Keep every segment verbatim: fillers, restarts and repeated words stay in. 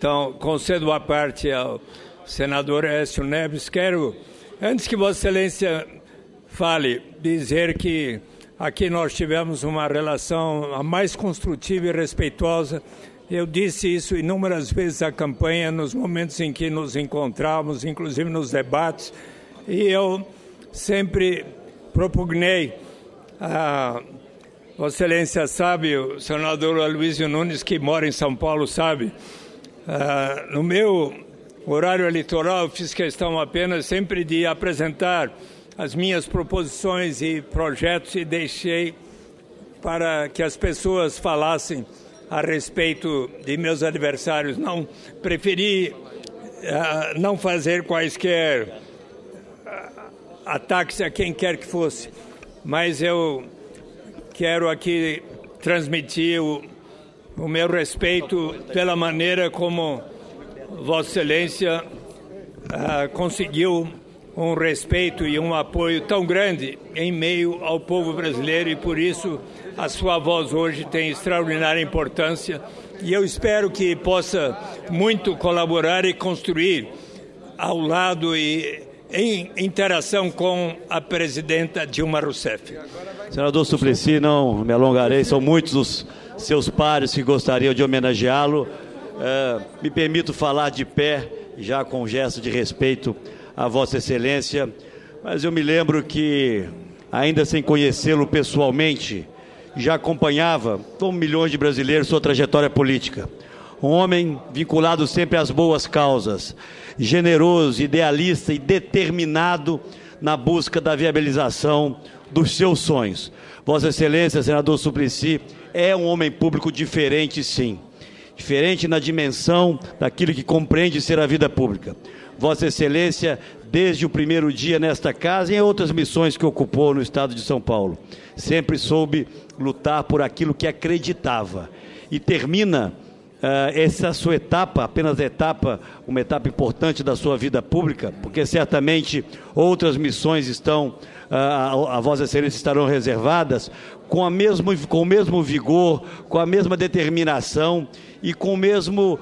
Então, concedo a parte ao senador Aécio Neves. Quero, antes que Vossa Excelência fale, dizer que aqui nós tivemos uma relação a mais construtiva e respeitosa. Eu disse isso inúmeras vezes à campanha, nos momentos em que nos encontrávamos, inclusive nos debates, e eu sempre propugnei, a Vossa Excelência sabe, o senador Aloysio Nunes, que mora em São Paulo, sabe, uh, no meu horário eleitoral eu fiz questão apenas sempre de apresentar as minhas proposições e projetos e deixei para que as pessoas falassem a respeito de meus adversários. Não, preferi uh, não fazer quaisquer uh, ataques a quem quer que fosse, mas eu quero aqui transmitir o, o meu respeito pela maneira como Vossa Excelência uh, conseguiu um respeito e um apoio tão grande em meio ao povo brasileiro, e por isso a sua voz hoje tem extraordinária importância, e eu espero que possa muito colaborar e construir ao lado e em interação com a presidenta Dilma Rousseff. Senador Suplicy, não me alongarei, são muitos os seus pares que gostariam de homenageá-lo. É, me permito falar de pé, já com um gesto de respeito a Vossa Excelência, mas eu me lembro que, ainda sem conhecê-lo pessoalmente, já acompanhava, como milhões de brasileiros, sua trajetória política. Um homem vinculado sempre às boas causas, generoso, idealista e determinado na busca da viabilização dos seus sonhos. Vossa Excelência, senador Suplicy, é um homem público diferente, sim. Diferente na dimensão daquilo que compreende ser a vida pública. Vossa Excelência, desde o primeiro dia nesta casa e em outras missões que ocupou no estado de São Paulo, sempre soube lutar por aquilo que acreditava. E termina uh, essa sua etapa, apenas a etapa, uma etapa importante da sua vida pública, porque certamente outras missões estão, uh, a, a Vossa Excelência estarão reservadas, com, a mesmo, com o mesmo vigor, com a mesma determinação e com o mesmo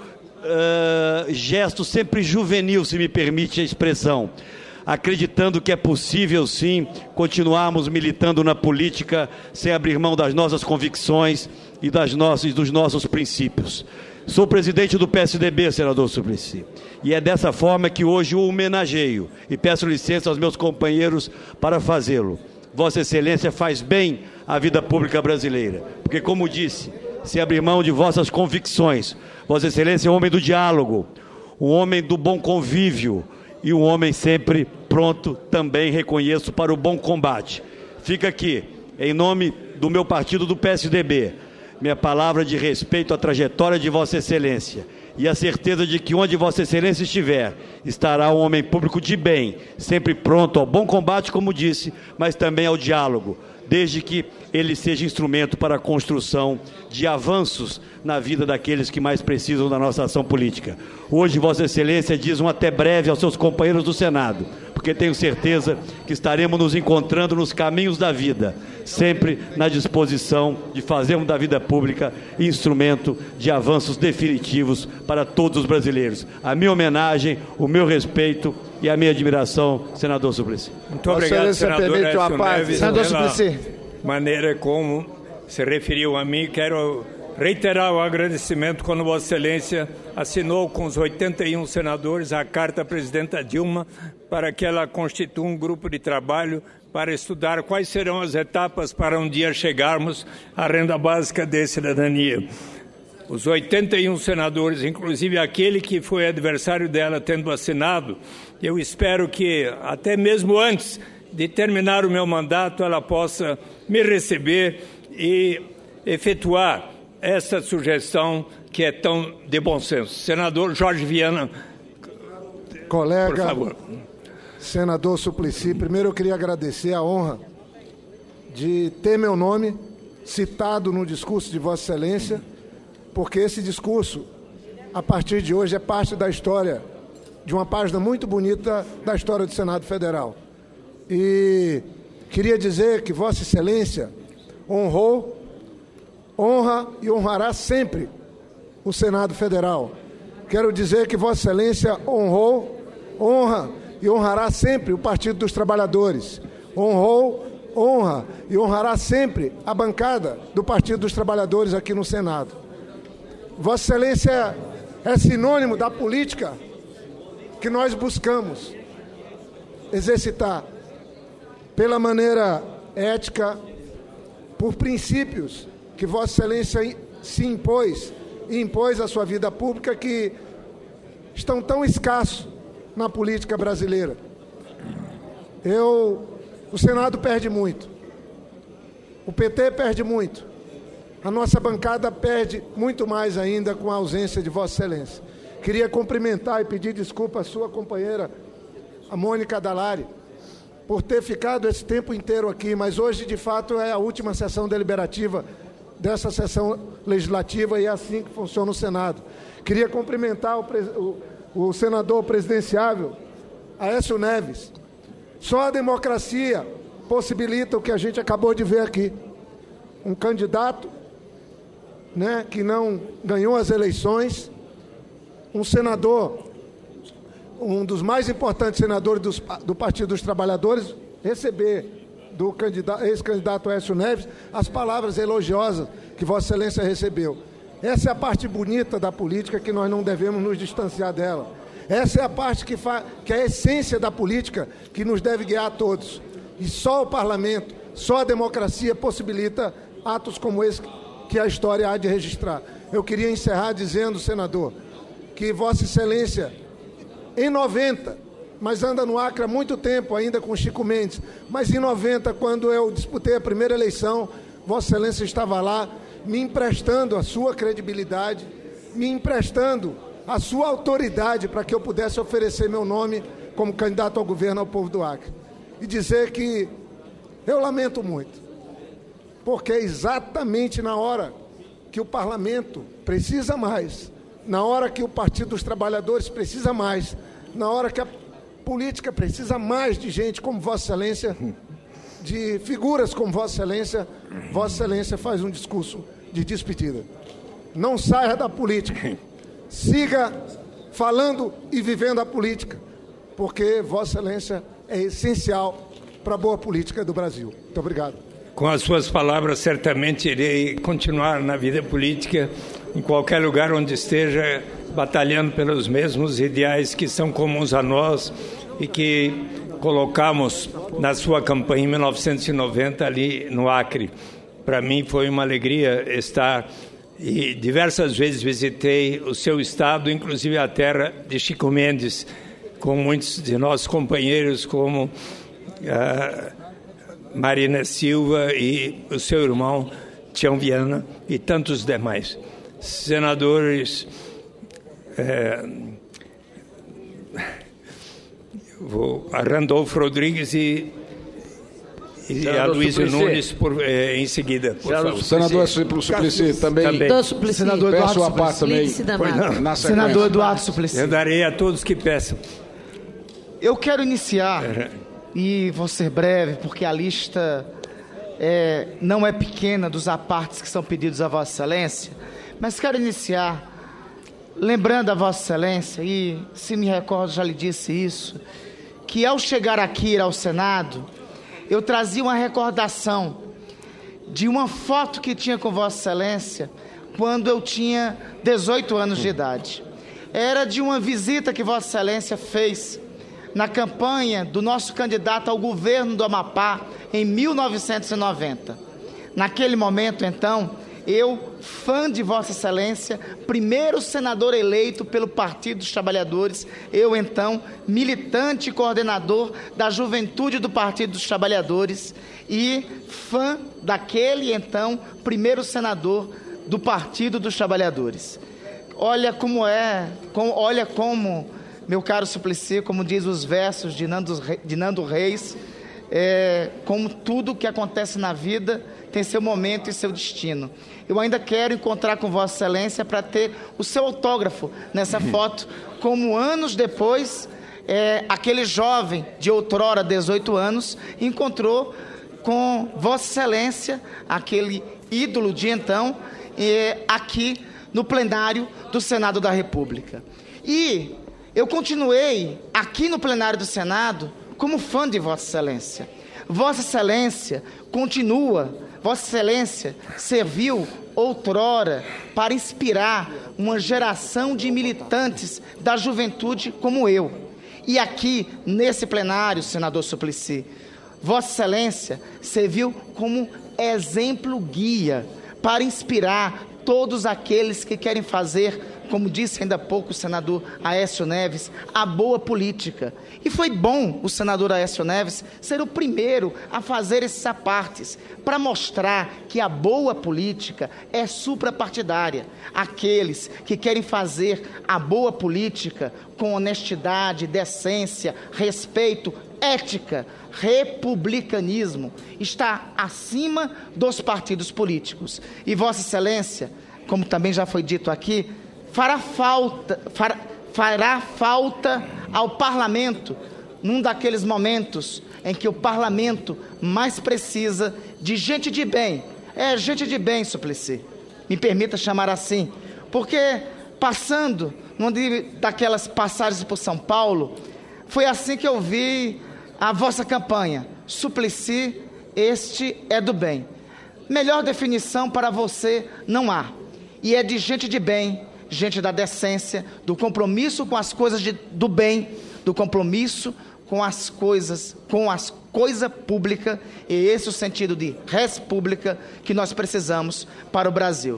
uh, gesto sempre juvenil, se me permite a expressão, acreditando que é possível, sim, continuarmos militando na política sem abrir mão das nossas convicções e das nossas, dos nossos princípios. Sou presidente do P S D B, senador Suplicy, e é dessa forma que hoje o homenageio e peço licença aos meus companheiros para fazê-lo. Vossa Excelência faz bem à vida pública brasileira, porque, como disse, se abrir mão de vossas convicções, Vossa Excelência é um homem do diálogo, um homem do bom convívio e um homem sempre pronto, também reconheço, para o bom combate. Fica aqui, em nome do meu partido do P S D B, minha palavra de respeito à trajetória de Vossa Excelência e a certeza de que onde Vossa Excelência estiver, estará um homem público de bem, sempre pronto ao bom combate, como disse, mas também ao diálogo, desde que ele seja instrumento para a construção de avanços na vida daqueles que mais precisam da nossa ação política. Hoje, Vossa Excelência diz um até breve aos seus companheiros do Senado, porque tenho certeza que estaremos nos encontrando nos caminhos da vida, sempre na disposição de fazermos da vida pública instrumento de avanços definitivos para todos os brasileiros. A minha homenagem, o meu respeito e a minha admiração, senador Suplicy. Muito obrigado, senador Aécio Neves, senador Suplicy. Maneira como se referiu a mim. Quero reiterar o agradecimento quando Vossa Excelência assinou com os oitenta e um senadores a carta à presidenta Dilma para que ela constitua um grupo de trabalho para estudar quais serão as etapas para um dia chegarmos à renda básica de cidadania. Os oitenta e um senadores, inclusive aquele que foi adversário dela tendo assinado, eu espero que até mesmo antes de terminar o meu mandato ela possa me receber e efetuar essa sugestão que é tão de bom senso. Senador Jorge Viana, colega, por favor. Senador Suplicy, primeiro eu queria agradecer a honra de ter meu nome citado no discurso de Vossa Excelência, porque esse discurso, a partir de hoje, é parte da história, de uma página muito bonita da história do Senado Federal. E queria dizer que Vossa Excelência honrou, honra e honrará sempre o Senado Federal. quero dizer que Vossa Excelência honrou, honra e honrará sempre o Partido dos Trabalhadores. Honrou, honra e honrará sempre a bancada do Partido dos Trabalhadores aqui no Senado. Vossa Excelência é sinônimo da política que nós buscamos exercitar pela maneira ética, por princípios que Vossa Excelência se impôs e impôs à sua vida pública, que estão tão escassos na política brasileira. Eu, o Senado perde muito, o P T perde muito, a nossa bancada perde muito mais ainda com a ausência de Vossa Excelência. Queria cumprimentar e pedir desculpa à sua companheira, a Mônica Dallari, por ter ficado esse tempo inteiro aqui, mas hoje, de fato, é a última sessão deliberativa dessa sessão legislativa e é assim que funciona o Senado. Queria cumprimentar o, o, o senador presidenciável, Aécio Neves. Só a democracia possibilita o que a gente acabou de ver aqui. Um candidato, né, que não ganhou as eleições, um senador, um dos mais importantes senadores dos, do Partido dos Trabalhadores, receber do candidato, ex-candidato Aécio Neves as palavras elogiosas que Vossa Excelência recebeu. Essa é a parte bonita da política, que nós não devemos nos distanciar dela. Essa é a parte que, fa... que é a essência da política, que nos deve guiar a todos. E só o parlamento, só a democracia possibilita atos como esse que a história há de registrar. Eu queria encerrar dizendo, senador, que Vossa Excelência, em noventa, mas anda no Acre há muito tempo ainda com Chico Mendes, mas em noventa, quando eu disputei a primeira eleição, Vossa Excelência estava lá, me emprestando a sua credibilidade, me emprestando a sua autoridade para que eu pudesse oferecer meu nome como candidato ao governo ao povo do Acre. E dizer que eu lamento muito, porque é exatamente na hora que o parlamento precisa mais, na hora que o Partido dos Trabalhadores precisa mais, na hora que a política precisa mais de gente como Vossa Excelência, de figuras como Vossa Excelência, Vossa Excelência faz um discurso de despedida. Não saia da política, siga falando e vivendo a política, porque Vossa Excelência é essencial para a boa política do Brasil. Muito obrigado. Com as suas palavras, certamente irei continuar na vida política, em qualquer lugar onde esteja, batalhando pelos mesmos ideais que são comuns a nós e que colocamos na sua campanha em mil novecentos e noventa ali no Acre. Para mim foi uma alegria estar e diversas vezes visitei o seu estado, inclusive a terra de Chico Mendes, com muitos de nossos companheiros como uh, Marina Silva e o seu irmão Tião Viana e tantos demais. Senadores, é, vou, a Randolfo Rodrigues e, e a Luísa Nunes por, é, em seguida. Por favor. Senador Suplicy também. também. Suplicy. Senador Eduardo Peço a parte também. Na Senador Eduardo Suplicy. Eu darei a todos que peçam. Eu quero iniciar, uhum. e vou ser breve, porque a lista é, não é pequena dos apartes que são pedidos a Vossa Excelência, mas quero iniciar lembrando a Vossa Excelência, e se me recordo já lhe disse isso, que ao chegar aqui ao Senado, eu trazia uma recordação de uma foto que tinha com Vossa Excelência quando eu tinha dezoito anos de idade. Era de uma visita que Vossa Excelência fez na campanha do nosso candidato ao governo do Amapá em mil novecentos e noventa. Naquele momento, então, eu, fã de Vossa Excelência, primeiro senador eleito pelo Partido dos Trabalhadores, eu, então, militante e coordenador da juventude do Partido dos Trabalhadores e fã daquele, então, primeiro senador do Partido dos Trabalhadores. Olha como é, com, olha como, meu caro Suplicy, como diz os versos de Nando, de Nando Reis, é, como tudo que acontece na vida tem seu momento e seu destino. Eu ainda quero encontrar com Vossa Excelência para ter o seu autógrafo nessa foto, como anos depois, é, aquele jovem de outrora, dezoito anos, encontrou com Vossa Excelência, aquele ídolo de então, é, aqui no plenário do Senado da República. E eu continuei aqui no plenário do Senado como fã de Vossa Excelência. Vossa Excelência continua, Vossa Excelência serviu outrora para inspirar uma geração de militantes da juventude como eu. E aqui, nesse plenário, senador Suplicy, Vossa Excelência serviu como exemplo guia para inspirar todos aqueles que querem fazer, como disse ainda há pouco o senador Aécio Neves, a boa política. E foi bom o senador Aécio Neves ser o primeiro a fazer esses apartes, para mostrar que a boa política é suprapartidária. Aqueles que querem fazer a boa política com honestidade, decência, respeito, ética, republicanismo, está acima dos partidos políticos. E Vossa Excelência, como também já foi dito aqui, fará falta, fará, fará falta ao Parlamento, num daqueles momentos em que o Parlamento mais precisa de gente de bem. É, gente de bem, Suplicy, me permita chamar assim, porque passando numa daquelas passagens por São Paulo, foi assim que eu vi a vossa campanha. Suplicy, este é do bem. Melhor definição para você não há. E é de gente de bem, gente da decência, do compromisso com as coisas de, do bem, do compromisso com as coisas, com as coisa pública, e esse é o sentido de res pública que nós precisamos para o Brasil.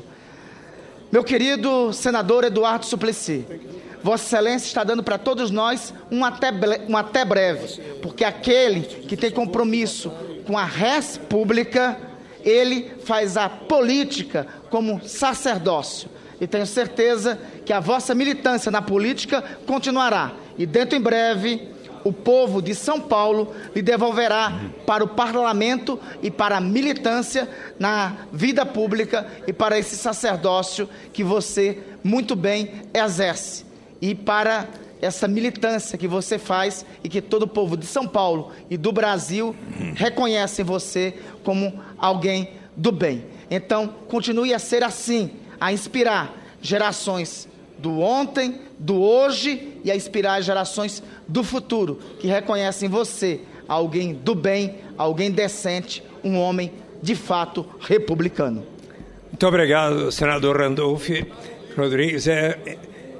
Meu querido senador Eduardo Suplicy, Vossa Excelência está dando para todos nós um até, um até breve, porque aquele que tem compromisso com a res pública, ele faz a política como sacerdócio. E tenho certeza que a vossa militância na política continuará. E dentro em breve, o povo de São Paulo lhe devolverá para o parlamento e para a militância na vida pública e para esse sacerdócio que você muito bem exerce. E para essa militância que você faz e que todo o povo de São Paulo e do Brasil reconhece você como alguém do bem. Então, continue a ser assim, a inspirar gerações do ontem, do hoje e a inspirar gerações do futuro, que reconhecem você alguém do bem, alguém decente, um homem de fato republicano. Muito obrigado, senador Randolph Rodrigues. É,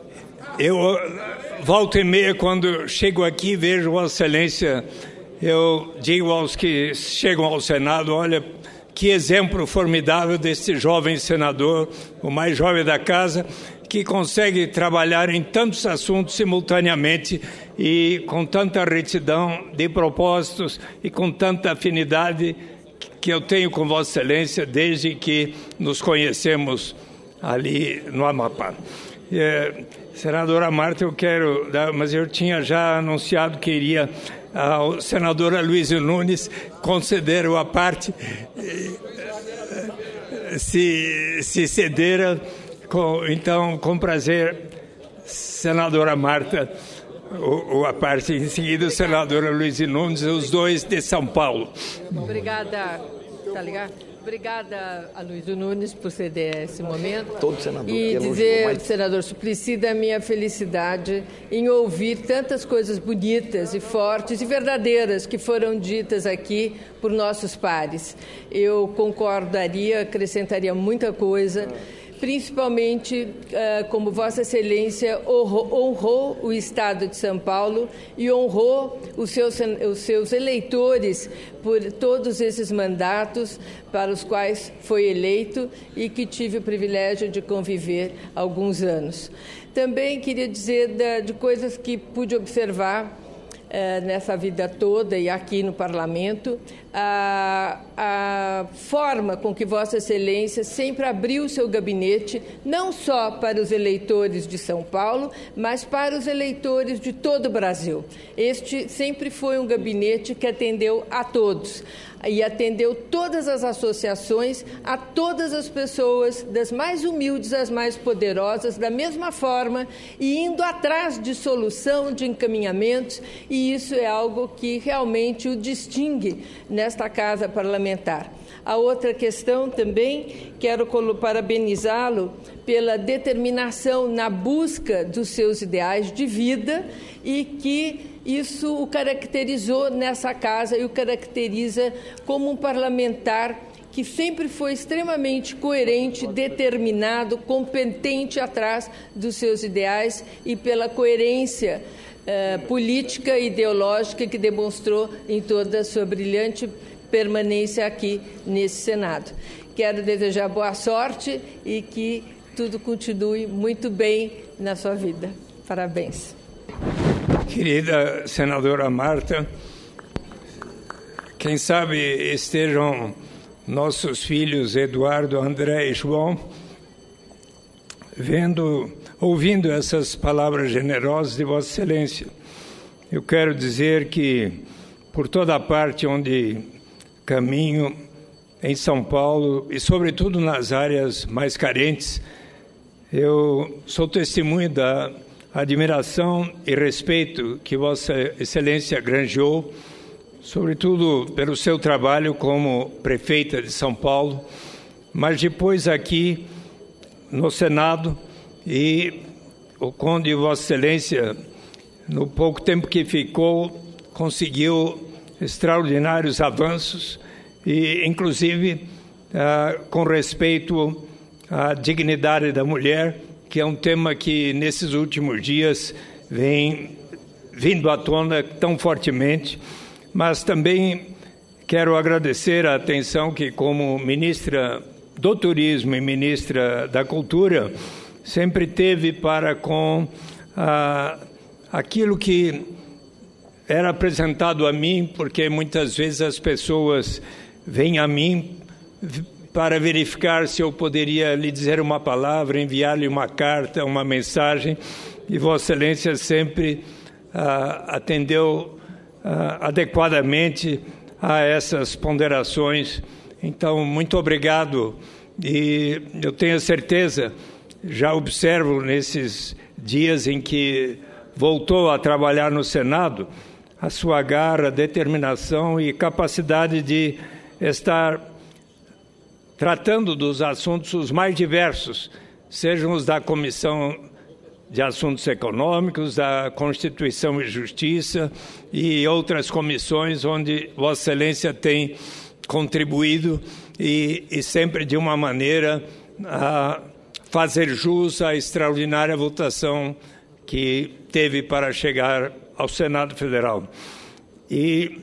eu volta e meia, quando chego aqui e vejo Vossa Excelência, eu digo aos que chegam ao Senado, olha, que exemplo formidável desse jovem senador, o mais jovem da casa, que consegue trabalhar em tantos assuntos simultaneamente e com tanta retidão de propósitos e com tanta afinidade que eu tenho com Vossa Excelência desde que nos conhecemos ali no Amapá. É, senadora Marta, eu quero dar, mas eu tinha já anunciado que iria ao senador Aloysio Nunes conceder a parte, se, se cedera, com, então, com prazer, senadora Marta, o, o, a parte, em seguida o senador Aloysio Nunes, os dois de São Paulo. Obrigada, tá ligado? Obrigada, Aloysio Nunes, por ceder esse momento. Todo senador. E dizer, mais... senador Suplicy, da minha felicidade em ouvir tantas coisas bonitas e fortes e verdadeiras que foram ditas aqui por nossos pares. Eu concordaria, acrescentaria muita coisa, principalmente uh, como Vossa Excelência honrou, honrou o Estado de São Paulo e honrou os seus, os seus eleitores por todos esses mandatos para os quais foi eleito e que tive o privilégio de conviver há alguns anos. Também queria dizer da, de coisas que pude observar eh, nessa vida toda e aqui no Parlamento, a, a forma com que Vossa Excelência sempre abriu o seu gabinete, não só para os eleitores de São Paulo, mas para os eleitores de todo o Brasil. Este sempre foi um gabinete que atendeu a todos e atendeu todas as associações, a todas as pessoas, das mais humildes às mais poderosas, da mesma forma, e indo atrás de solução, de encaminhamentos, e isso é algo que realmente o distingue nesta casa parlamentar. A outra questão também, quero parabenizá-lo pela determinação na busca dos seus ideais de vida e que isso o caracterizou nessa casa e o caracteriza como um parlamentar que sempre foi extremamente coerente, determinado, competente atrás dos seus ideais e pela coerência eh, política e ideológica que demonstrou em toda a sua brilhante permanência aqui nesse Senado. Quero desejar boa sorte e que tudo continue muito bem na sua vida. Parabéns. Querida senadora Marta, quem sabe estejam nossos filhos Eduardo, André e João vendo, ouvindo essas palavras generosas de Vossa Excelência. Eu quero dizer que por toda a parte onde caminho em São Paulo e sobretudo nas áreas mais carentes, eu sou testemunho da admiração e respeito que Vossa Excelência granjeou, sobretudo pelo seu trabalho como prefeita de São Paulo, mas depois aqui no Senado, e o Conde Vossa Excelência, no pouco tempo que ficou, conseguiu extraordinários avanços, e inclusive ah, com respeito à dignidade da mulher, que é um tema que nesses últimos dias vem vindo à tona tão fortemente. Mas também quero agradecer a atenção que, como ministra do Turismo e ministra da Cultura, sempre teve para com ah, aquilo que era apresentado a mim, porque muitas vezes as pessoas vêm a mim para verificar se eu poderia lhe dizer uma palavra, enviar-lhe uma carta, uma mensagem, e Vossa Excelência sempre ah, atendeu ah, adequadamente a essas ponderações. Então, muito obrigado, e eu tenho certeza, já observo nesses dias em que voltou a trabalhar no Senado, a sua garra, determinação e capacidade de estar tratando dos assuntos os mais diversos, sejam os da Comissão de Assuntos Econômicos, da Constituição e Justiça e outras comissões onde Vossa Excelência tem contribuído e, e sempre de uma maneira a fazer jus à extraordinária votação que teve para chegar ao Senado Federal. E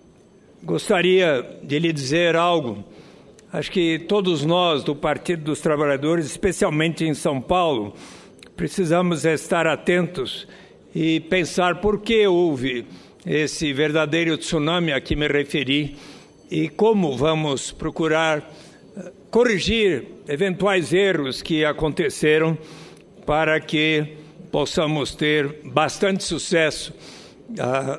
gostaria de lhe dizer algo. Acho que todos nós do Partido dos Trabalhadores, especialmente em São Paulo, precisamos estar atentos e pensar por que houve esse verdadeiro tsunami a que me referi e como vamos procurar corrigir eventuais erros que aconteceram para que possamos ter bastante sucesso ah,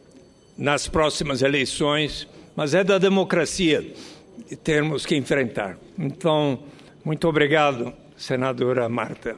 nas próximas eleições, mas é da democracia que temos que enfrentar. Então, muito obrigado, senadora Marta.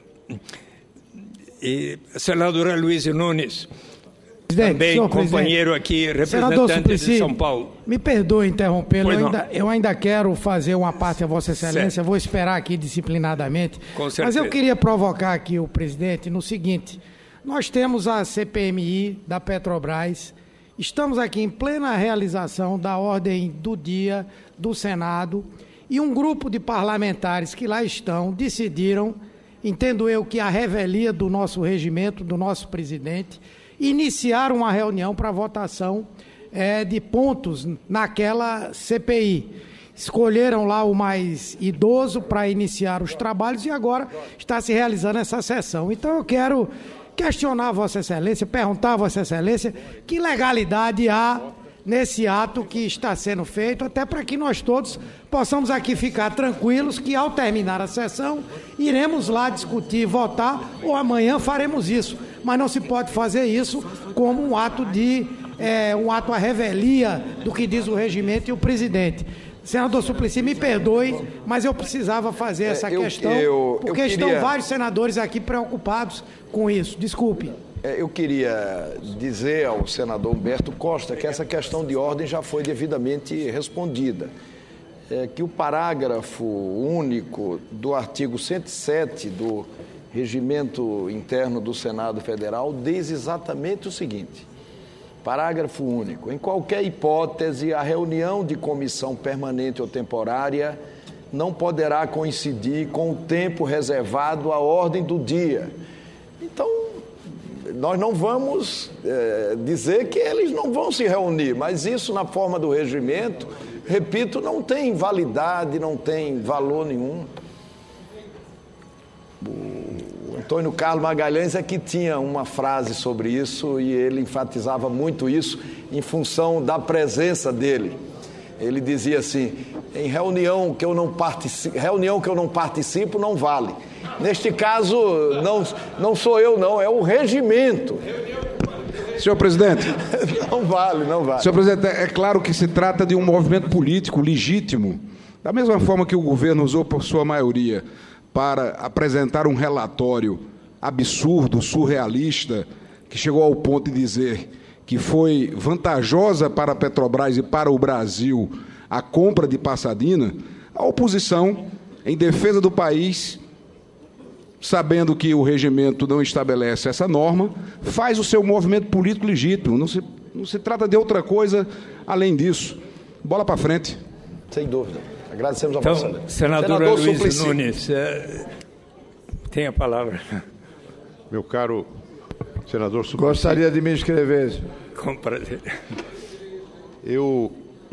E a senadora Luísa Nunes, também companheiro aqui, representante de São Paulo. Me perdoe interrompê-lo, eu ainda, eu ainda quero fazer uma parte a Vossa Excelência, certo. Vou esperar aqui disciplinadamente. Com certeza. Mas eu queria provocar aqui o presidente no seguinte: nós temos a C P M I da Petrobras, estamos aqui em plena realização da ordem do dia do Senado e um grupo de parlamentares que lá estão decidiram, entendo eu que a revelia do nosso regimento, do nosso presidente, iniciar uma reunião para votação é, de pontos naquela C P I. Escolheram lá o mais idoso para iniciar os trabalhos e agora está se realizando essa sessão. Então eu quero questionar a Vossa Excelência, perguntar a Vossa Excelência que legalidade há nesse ato que está sendo feito, até para que nós todos possamos aqui ficar tranquilos que ao terminar a sessão iremos lá discutir e votar, ou amanhã faremos isso, mas não se pode fazer isso como um ato de é, um ato à revelia do que diz o regimento e o presidente. Senador Suplicy, me perdoe, mas eu precisava fazer essa é, eu, questão, eu, porque eu queria... estão vários senadores aqui preocupados com isso. Desculpe. Eu queria dizer ao senador Humberto Costa que essa questão de ordem já foi devidamente respondida. é que o parágrafo único do artigo cento e sete do Regimento Interno do Senado Federal diz exatamente o seguinte: parágrafo único. Em qualquer hipótese, a reunião de comissão permanente ou temporária não poderá coincidir com o tempo reservado à ordem do dia. Então, nós não vamos é, dizer que eles não vão se reunir, mas isso, na forma do regimento, repito, não tem validade, não tem valor nenhum. O Antônio Carlos Magalhães é que tinha uma frase sobre isso e ele enfatizava muito isso em função da presença dele. Ele dizia assim: em reunião que eu não participo, reunião que eu não participo não vale. Neste caso, não, não sou eu não, é o regimento. Senhor presidente. Não vale, não vale. Senhor presidente, é claro que se trata de um movimento político legítimo, da mesma forma que o governo usou por sua maioria para apresentar um relatório absurdo, surrealista, que chegou ao ponto de dizer que foi vantajosa para a Petrobras e para o Brasil a compra de Passadina. A oposição, em defesa do país, sabendo que o regimento não estabelece essa norma, faz o seu movimento político legítimo. Não se, não se trata de outra coisa além disso. Bola para frente. Sem dúvida. Agradecemos a então, vossa. Senador, senador Luiz Suplicy. Nunes, é, tem a palavra. Meu caro senador Suplicy. Gostaria de me inscrever. Com prazer. Eu,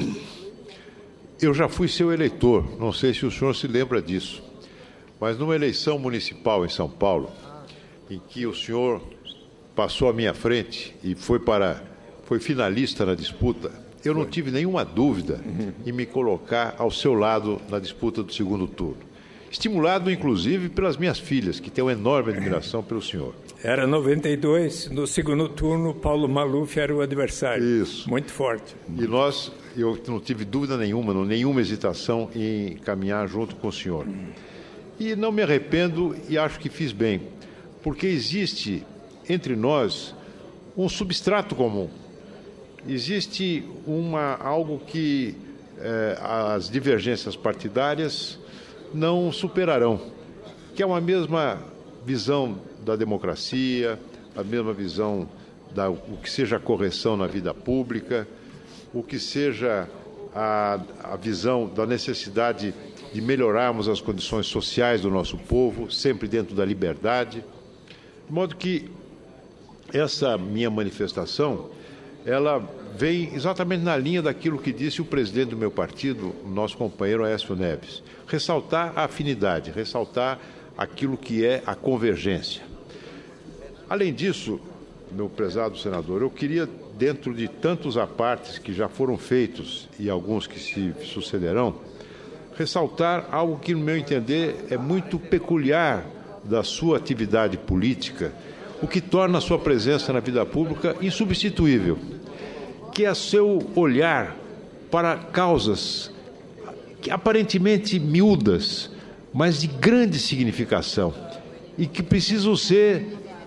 eu já fui seu eleitor, não sei se o senhor se lembra disso, mas numa eleição municipal em São Paulo, em que o senhor passou à minha frente e foi, para, foi finalista na disputa, eu não tive nenhuma dúvida em me colocar ao seu lado na disputa do segundo turno. Estimulado, inclusive, pelas minhas filhas, que têm uma enorme admiração pelo senhor. Era noventa e dois, no segundo turno, Paulo Maluf era o adversário. Isso. Muito forte. E nós, eu não tive dúvida nenhuma, não, nenhuma hesitação em caminhar junto com o senhor. E não me arrependo e acho que fiz bem, porque existe entre nós um substrato comum. Existe uma, algo que eh, as divergências partidárias não superarão, que é uma mesma visão da democracia, a mesma visão da o que seja a correção na vida pública, o que seja a, a visão da necessidade de melhorarmos as condições sociais do nosso povo, sempre dentro da liberdade. De modo que essa minha manifestação, ela vem exatamente na linha daquilo que disse o presidente do meu partido, o nosso companheiro Aécio Neves. Ressaltar a afinidade, ressaltar aquilo que é a convergência. Além disso, meu prezado senador, eu queria, dentro de tantos apartes que já foram feitos e alguns que se sucederão, ressaltar algo que, no meu entender, é muito peculiar da sua atividade política, o que torna a sua presença na vida pública insubstituível, que é seu olhar para causas que aparentemente miúdas, mas de grande significação, e que precisam ser,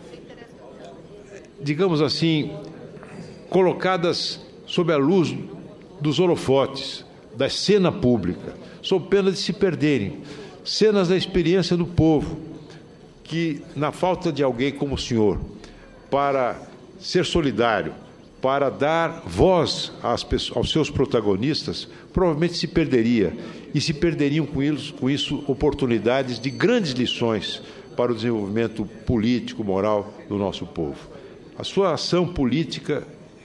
digamos assim, colocadas sob a luz dos holofotes, da cena pública, sob pena de se perderem. Cenas da experiência do povo, que, na falta de alguém como o senhor, para ser solidário, para dar voz às pessoas, aos seus protagonistas, provavelmente se perderia. E se perderiam com isso, com isso oportunidades de grandes lições para o desenvolvimento político, moral do nosso povo. A sua ação política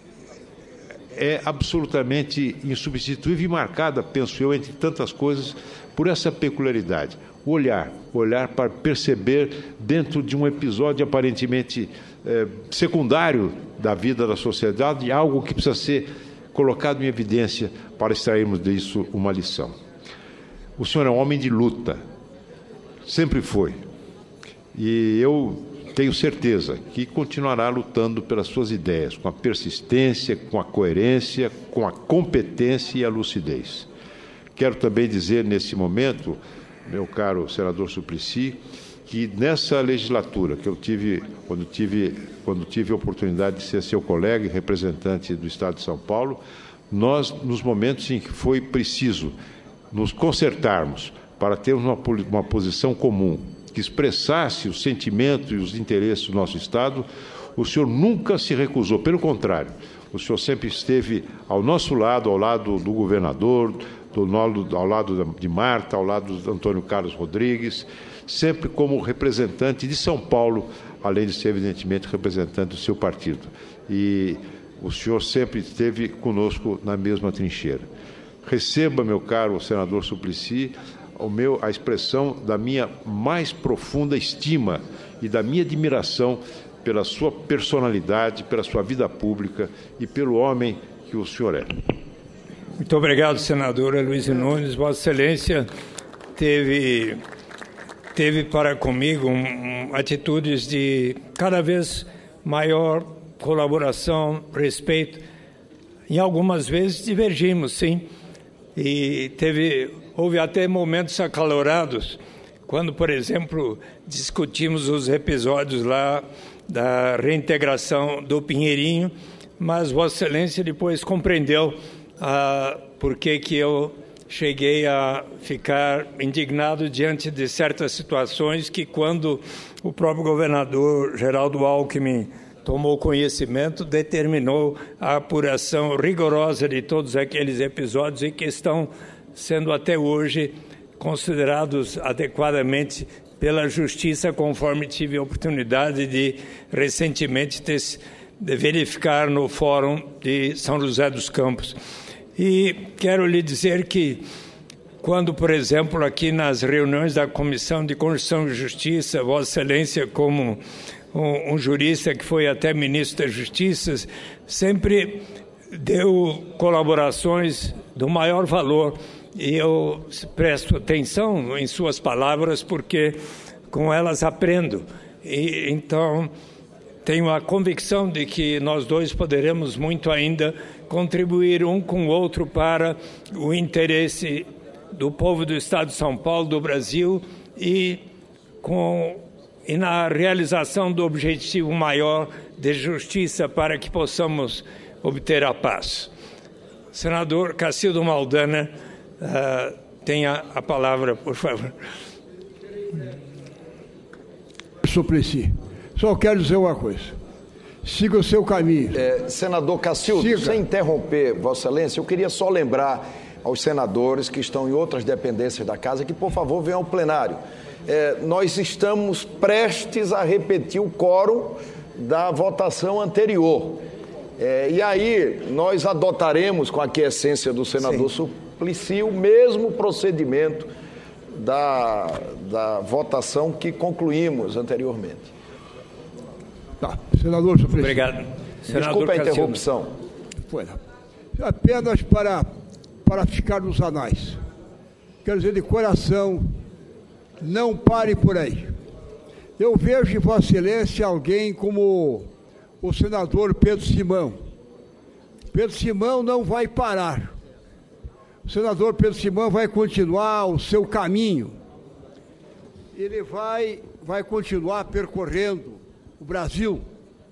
é absolutamente insubstituível e marcada, penso eu, entre tantas coisas, por essa peculiaridade. O olhar, o olhar para perceber dentro de um episódio aparentemente eh, secundário da vida da sociedade algo que precisa ser colocado em evidência para extrairmos disso uma lição. O senhor é um homem de luta, sempre foi, e eu tenho certeza que continuará lutando pelas suas ideias, com a persistência, com a coerência, com a competência e a lucidez. Quero também dizer nesse momento, meu caro senador Suplicy, que nessa legislatura que eu tive, quando tive, quando tive a oportunidade de ser seu colega e representante do Estado de São Paulo, nós, nos momentos em que foi preciso nos concertarmos para termos uma, uma posição comum, que expressasse o sentimento e os interesses do nosso Estado, o senhor nunca se recusou, pelo contrário, o senhor sempre esteve ao nosso lado, ao lado do governador, do, ao lado de Marta, ao lado de Antônio Carlos Rodrigues, sempre como representante de São Paulo, além de ser, evidentemente, representante do seu partido. E o senhor sempre esteve conosco na mesma trincheira. Receba, meu caro senador Suplicy, o meu, a expressão da minha mais profunda estima e da minha admiração pela sua personalidade, pela sua vida pública e pelo homem que o senhor é. Muito obrigado, senador Luiz Nunes. Vossa Excelência teve, teve para comigo um, atitudes de cada vez maior colaboração, respeito. Em algumas vezes divergimos, sim, e teve, houve até momentos acalorados, quando, por exemplo, discutimos os episódios lá da reintegração do Pinheirinho, mas Vossa Excelência depois compreendeu ah, por que que eu cheguei a ficar indignado diante de certas situações que, quando o próprio governador Geraldo Alckmin tomou conhecimento, determinou a apuração rigorosa de todos aqueles episódios e que estão sendo até hoje considerados adequadamente pela Justiça, conforme tive a oportunidade de recentemente ter, de verificar no Fórum de São José dos Campos. E quero lhe dizer que, quando, por exemplo, aqui nas reuniões da Comissão de Constituição e Justiça, Vossa Excelência, como um, um jurista que foi até ministro da Justiça, sempre deu colaborações do maior valor, e eu presto atenção em suas palavras, porque com elas aprendo. E, então, tenho a convicção de que nós dois poderemos muito ainda contribuir um com o outro para o interesse do povo do Estado de São Paulo, do Brasil, e, com, e na realização do objetivo maior de justiça, para que possamos obter a paz. Senador Cacildo Maldaner, uh, tenha a palavra, por favor. Suplicy, só quero dizer uma coisa. Siga o seu caminho. É, senador Cacildo, Siga. Sem interromper, Vossa Excelência, eu queria só lembrar aos senadores que estão em outras dependências da Casa que, por favor, venham ao plenário. É, nós estamos prestes a repetir o quórum da votação anterior. É, e aí nós adotaremos, com a aquiescência do senador Sim. Suplicy, o mesmo procedimento da, da votação que concluímos anteriormente. Tá, senador Suplicy. Obrigado. Senador Desculpa a Cacildo. interrupção. Foi. Apenas para, para ficar nos anais. Quero dizer de coração, não pare por aí. Eu vejo em Vossa Excelência alguém como o senador Pedro Simão. Pedro Simão não vai parar. O senador Pedro Simão vai continuar o seu caminho. Ele vai, vai continuar percorrendo o Brasil,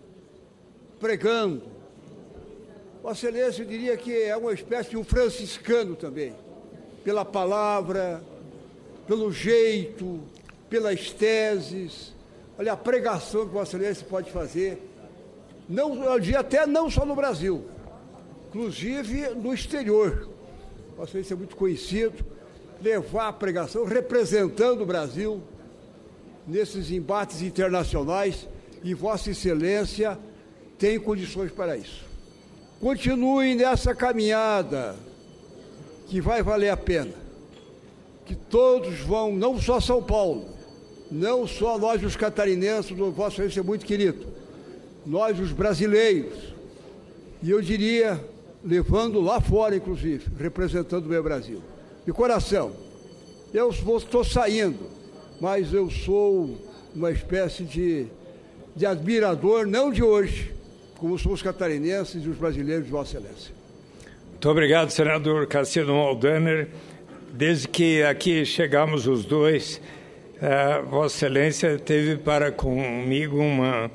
pregando. Vossa Excelência, eu diria que é uma espécie de um franciscano também, pela palavra, pelo jeito, pelas teses. Olha, a pregação que Vossa Excelência pode fazer, não, eu diria até não só no Brasil, inclusive no exterior. Vossa Excelência é muito conhecido, levar a pregação representando o Brasil nesses embates internacionais, e Vossa Excelência tem condições para isso. Continue nessa caminhada, que vai valer a pena, que todos vão, não só São Paulo, não só nós os catarinenses, Vossa Excelência é muito querido, nós os brasileiros, e eu diria, levando lá fora, inclusive, representando o meu Brasil. De coração, eu estou saindo, mas eu sou uma espécie de, de admirador, não de hoje, como são os catarinenses e os brasileiros de Vossa Excelência. Muito obrigado, senador Cacildo Maldaner. Desde que aqui chegamos os dois, uh, Vossa Excelência teve para comigo uma,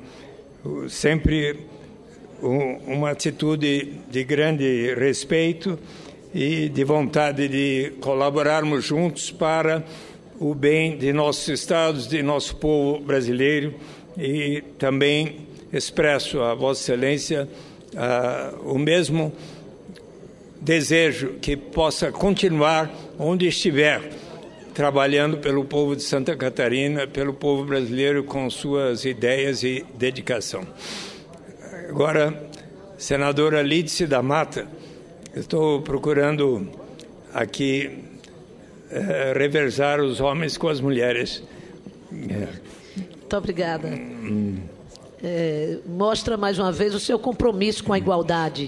sempre um, uma atitude de grande respeito e de vontade de colaborarmos juntos para o bem de nossos estados, de nosso povo brasileiro, e também expresso a Vossa Excelência uh, o mesmo desejo que possa continuar onde estiver, trabalhando pelo povo de Santa Catarina, pelo povo brasileiro, com suas ideias e dedicação. Agora, senadora Lídice da Mata, estou procurando aqui eh, reversar os homens com as mulheres. Muito obrigada. Hum. É, mostra mais uma vez o seu compromisso com a igualdade.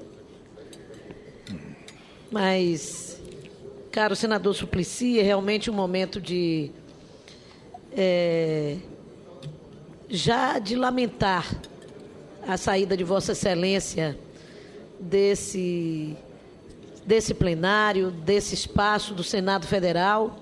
Mas, caro senador Suplicy, é realmente um momento de é, já de lamentar a saída de Vossa Excelência desse, desse plenário, desse espaço do Senado Federal,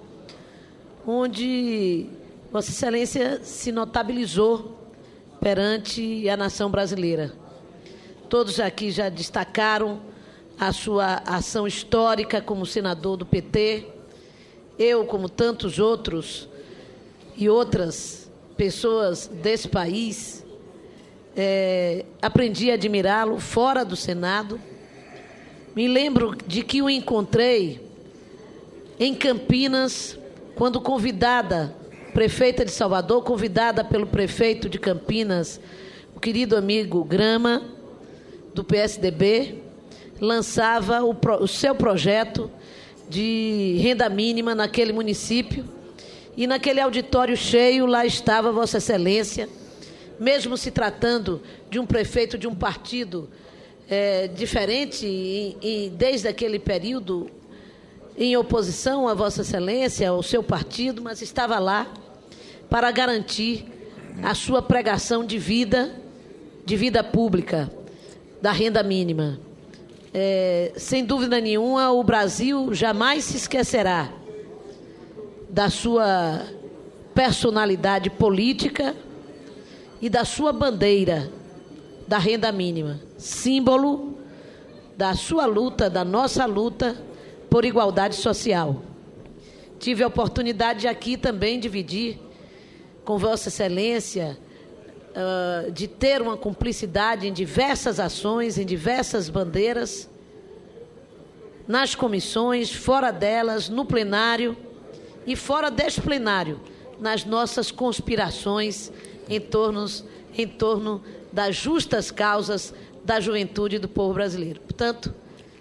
onde Vossa Excelência se notabilizou perante a nação brasileira. Todos aqui já destacaram a sua ação histórica como senador do P T. Eu, como tantos outros e outras pessoas desse país, é, aprendi a admirá-lo fora do Senado. Me lembro de que o encontrei em Campinas, quando convidada, prefeita de Salvador, convidada pelo prefeito de Campinas, o querido amigo Grama, do P S D B, lançava o, pro, o seu projeto de renda mínima naquele município, e naquele auditório cheio lá estava Vossa Excelência, mesmo se tratando de um prefeito de um partido é, diferente e, e desde aquele período em oposição a Vossa Excelência, ao seu partido, mas estava lá para garantir a sua pregação de vida, de vida pública, da renda mínima. É, sem dúvida nenhuma, o Brasil jamais se esquecerá da sua personalidade política e da sua bandeira da renda mínima, símbolo da sua luta, da nossa luta por igualdade social. Tive a oportunidade de aqui também dividir com Vossa Excelência, uh, de ter uma cumplicidade em diversas ações, em diversas bandeiras, nas comissões, fora delas, no plenário e fora deste plenário, nas nossas conspirações em torno, em torno das justas causas da juventude e do povo brasileiro. Portanto,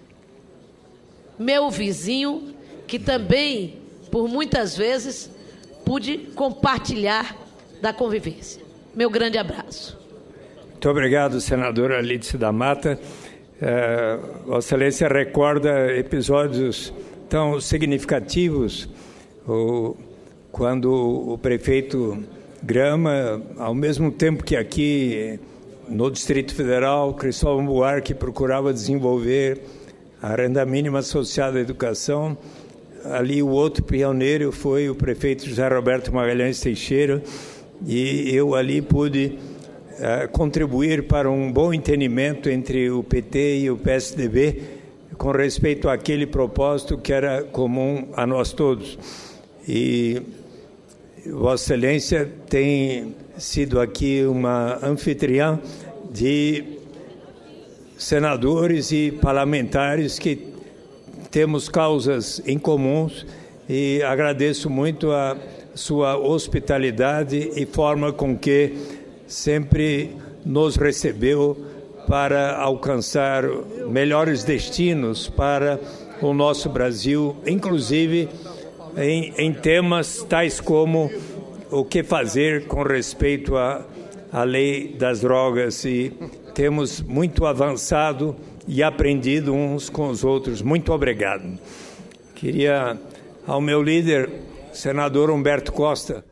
meu vizinho, que também, por muitas vezes, pude compartilhar da convivência. Meu grande abraço. Muito obrigado, senadora Lídice da Mata. É, Vossa Excelência recorda episódios tão significativos, o, quando o prefeito Grama, ao mesmo tempo que aqui no Distrito Federal, Cristóvão Buarque procurava desenvolver a renda mínima associada à educação, ali o outro pioneiro foi o prefeito José Roberto Magalhães Teixeira, e eu ali pude uh, contribuir para um bom entendimento entre o P T e o P S D B com respeito àquele propósito que era comum a nós todos. E Vossa Excelência tem sido aqui uma anfitriã de senadores e parlamentares que temos causas em comuns, e agradeço muito a sua hospitalidade e forma com que sempre nos recebeu para alcançar melhores destinos para o nosso Brasil, inclusive em, em temas tais como o que fazer com respeito à, à lei das drogas, e temos muito avançado e aprendido uns com os outros. Muito obrigado. Queria, ao meu líder, senador Humberto Costa,